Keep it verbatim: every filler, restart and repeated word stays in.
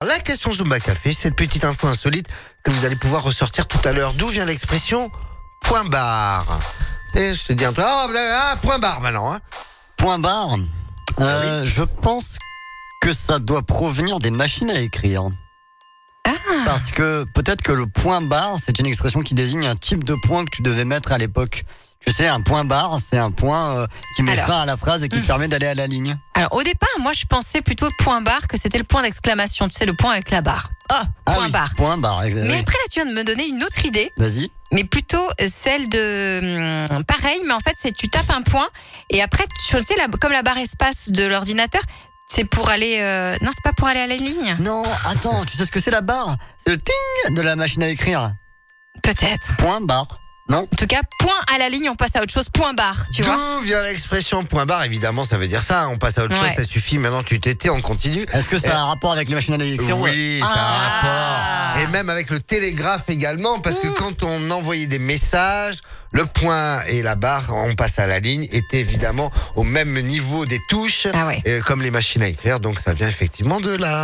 La question Zumba Café, cette petite info insolite que vous allez pouvoir ressortir tout à l'heure. D'où vient l'expression point barre? Et je te dis un truc, oh, ah, point barre maintenant. Hein. Point barre. Euh, oui. Je pense que ça doit provenir des machines à écrire. Ah. Parce que peut-être que le point barre, c'est une expression qui désigne un type de point que tu devais mettre à l'époque. Tu sais, un point barre, c'est un point euh, qui met Alors. fin à la phrase et qui Mmh. permet d'aller à la ligne. Alors au départ, moi je pensais plutôt point barre, que c'était le point d'exclamation, tu sais, le point avec la barre. Ah, Ah point oui, barre. Point barre. euh, Mais oui. après là, tu viens de me donner une autre idée, Vas-y. mais plutôt celle de hum, pareil, mais en fait c'est tu tapes un point et après tu sais la, comme la barre espace de l'ordinateur, c'est pour aller euh, non c'est pas pour aller à la ligne. Non, attends, tu sais ce que c'est la barre? C'est le ting de la machine à écrire. Peut-être. Point barre. Non? En tout cas, point à la ligne, on passe à autre chose. Point barre, tu vois. D'où vient l'expression point barre? Évidemment, ça veut dire ça. On passe à autre Ouais. chose, ça suffit. Maintenant, tu t'étais, on continue. Est-ce que ça Euh, a un rapport avec les machines à écrire? Oui, ça a un Ah. rapport. Et même avec le télégraphe également, parce que quand on envoyait des messages, le point et la barre, on passe à la ligne, étaient évidemment au même niveau des touches, Ah ouais. euh, comme les machines à écrire. Donc ça vient effectivement de là.